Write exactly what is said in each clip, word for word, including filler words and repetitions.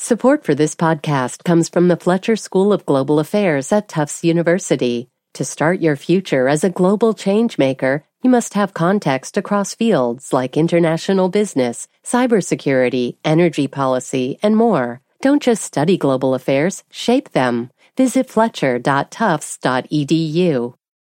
Support for this podcast comes from the Fletcher School of Global Affairs at Tufts University. To start your future as a global changemaker, you must have context across fields like international business, cybersecurity, energy policy, and more. Don't just study global affairs, shape them. Visit fletcher dot tufts dot e d u.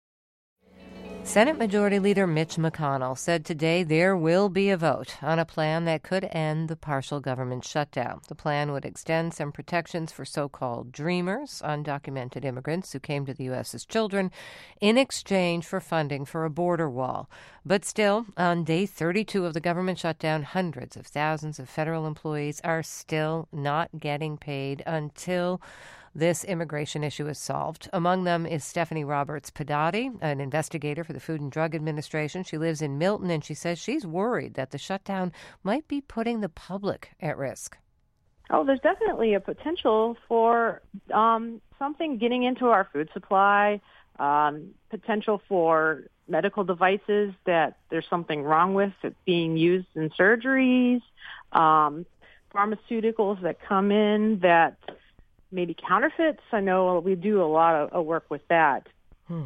Senate Majority Leader Mitch McConnell said today there will be a vote on a plan that could end the partial government shutdown. The plan would extend some protections for so-called dreamers, undocumented immigrants who came to the U S as children, in exchange for funding for a border wall. But still, on day thirty-two of the government shutdown, hundreds of thousands of federal employees are still not getting paid until this immigration issue is solved. Among them is Stephanie Roberts Pedati, an investigator for the Food and Drug Administration. She lives in Milton, and she says she's worried that the shutdown might be putting the public at risk. Oh, there's definitely a potential for um, something getting into our food supply, um, potential for medical devices that there's something wrong with it being used in surgeries, um, pharmaceuticals that come in that maybe counterfeits. I know we do a lot of, of work with that. Hmm.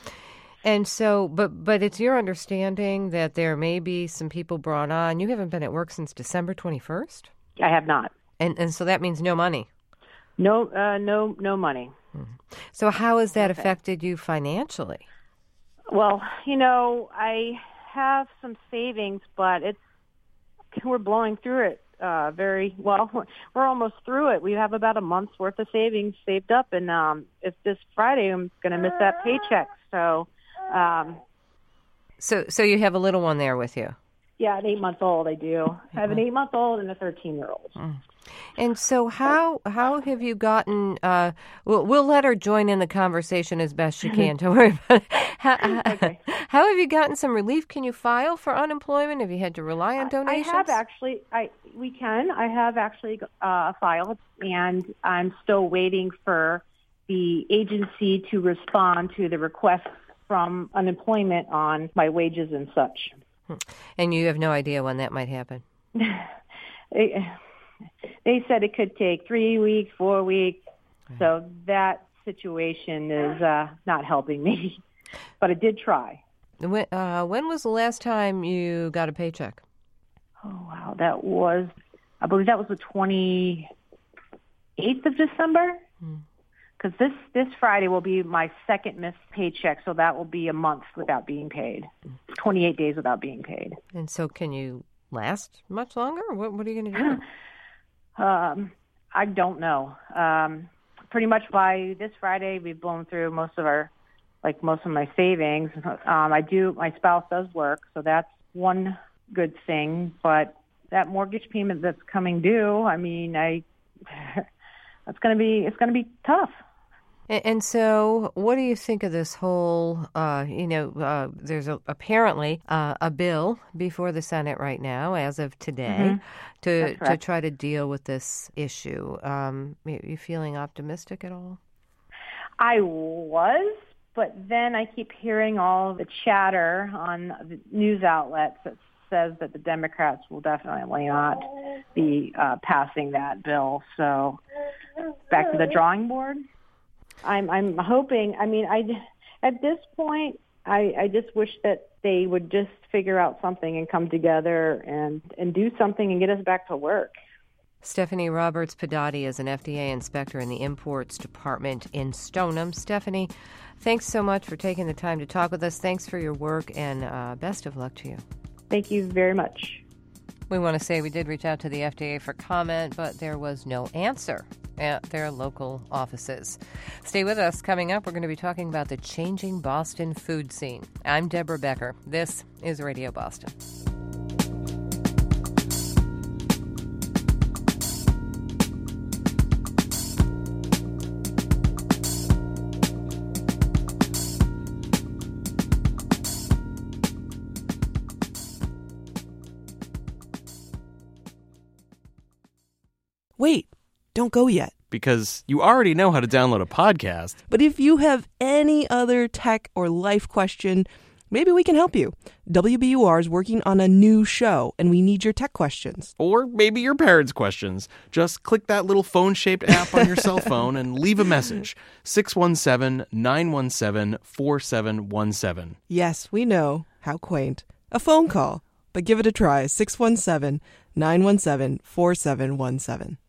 And so, but but it's your understanding that there may be some people brought on. You haven't been at work since December twenty-first? I have not. And and so that means no money? No, uh, no, no money. Hmm. So how has that okay. affected you financially? Well, you know, I have some savings, but it's we're blowing through it. Uh, very well. We're almost through it. We have about a month's worth of savings saved up, and um, if this Friday I'm going to miss that paycheck. So, um, so, so you have a little one there with you. Yeah, an eight-month-old. I do. Mm-hmm. I have an eight-month-old and a thirteen-year-old. Mm. And so, how how have you gotten? Uh, we'll, we'll let her join in the conversation as best she can. Don't worry about it. How, okay. how have you gotten some relief? Can you file for unemployment? Have you had to rely on donations? I have actually. I we can. I have actually uh, filed, and I'm still waiting for the agency to respond to the request from unemployment on my wages and such. And you have no idea when that might happen? They, they said it could take three weeks, four weeks. So that situation is uh, not helping me. But I did try. When, uh, when was the last time you got a paycheck? Oh, wow. That was, I believe that was the twenty-eighth of December. Because hmm. this, this Friday will be my second missed paycheck, so that will be a month without being paid. twenty-eight days without being paid. And so can you last much longer? What, what are you going to do? um, I don't know. Um, pretty much by this Friday, we've blown through most of our, like most of my savings. Um, I do, my spouse does work, so that's one good thing. But that mortgage payment that's coming due, I mean, I, that's going to be, it's going to be tough. And, and so what do you think of this whole, uh, you know, uh, there's a, apparently uh, a bill before the Senate right now, as of today, mm-hmm. to to try to deal with this issue. Um, are you feeling optimistic at all? I was, but then I keep hearing all the chatter on the news outlets that says that the Democrats will definitely not be uh, passing that bill. So back to the drawing board. I'm I'm hoping. I mean, I at this point, I, I just wish that they would just figure out something and come together and, and do something and get us back to work. Stephanie Roberts Pedati is an F D A inspector in the Imports Department in Stoneham. Stephanie, thanks so much for taking the time to talk with us. Thanks for your work, and uh, best of luck to you. Thank you very much. We want to say we did reach out to the F D A for comment, but there was no answer at their local offices. Stay with us. Coming up, we're going to be talking about the changing Boston food scene. I'm Deborah Becker. This is Radio Boston. Wait, don't go yet. Because you already know how to download a podcast. But if you have any other tech or life question, Maybe we can help you. W B U R is working on a new show, and we need your tech questions. Or maybe your parents' questions. Just click that little phone-shaped app on your cell phone and leave a message. six one seven, nine one seven, four seven one seven. Yes, we know. How quaint. A phone call. But give it a try. six one seven, nine one seven, four seven one seven.